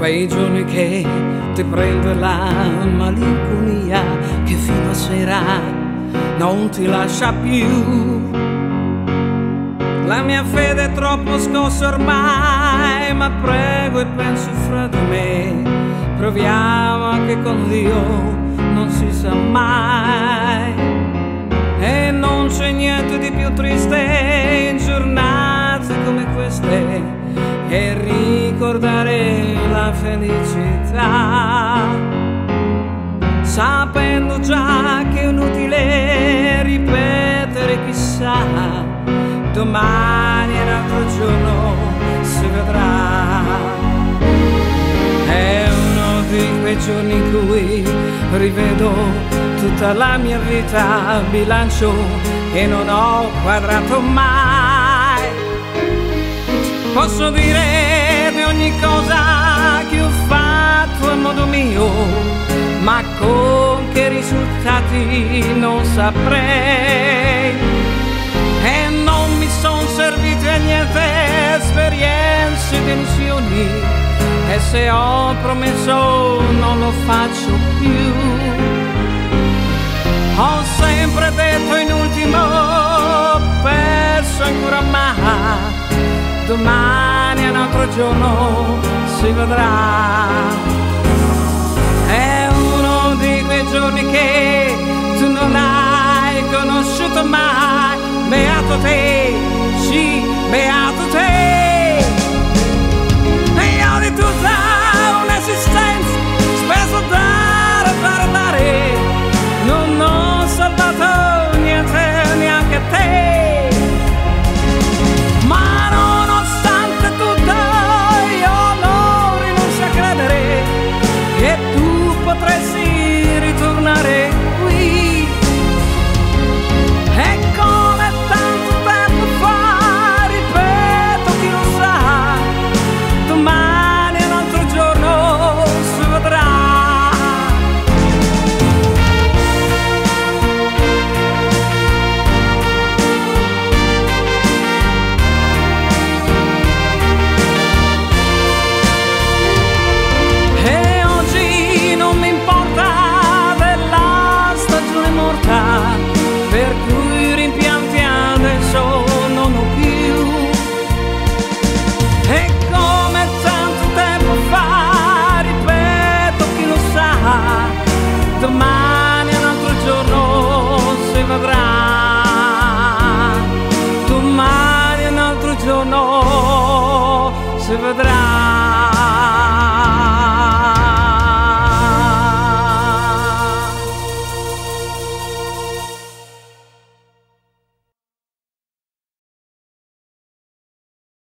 quei giorni che ti prende la malinconia, che fino a sera non ti lascia più. La mia fede è troppo scossa ormai, ma prego e penso fra di me, proviamo anche con Dio, non si sa mai. E non c'è niente di più triste in giornate come queste che ricordare la felicità, sapendo già che è inutile ripetere chissà, domani è un altro giorno, si vedrà. È uno di quei giorni in cui rivedo tutta la mia vita, bilancio che non ho quadrato mai. Posso dire di ogni cosa che ho fatto a modo mio, ma con che risultati non saprei. E non mi son servite a niente esperienze ed illusioni, e se ho promesso non lo faccio più. Ho sempre detto in ultimo, perso ancora mai, domani è un altro giorno, si vedrà. È uno di quei giorni che tu non hai conosciuto mai. Beato te, sì, beato te. E io di tutta un'esistenza spesso dare, non ho salvato niente, neanche te. Ma nonostante tutto io non rinuncio a credere che tu potresti ritornare qui. E come tanto tempo fa, ripeto, chi lo sa, domani è un altro giorno, si vedrà. E oggi non mi importa della stagione morta, per cui rimpianti adesso non ho più. E come tanto tempo fa, ripeto, chi lo sa, domani è un altro giorno, si vedrà. Domani è un altro giorno, si vedrà.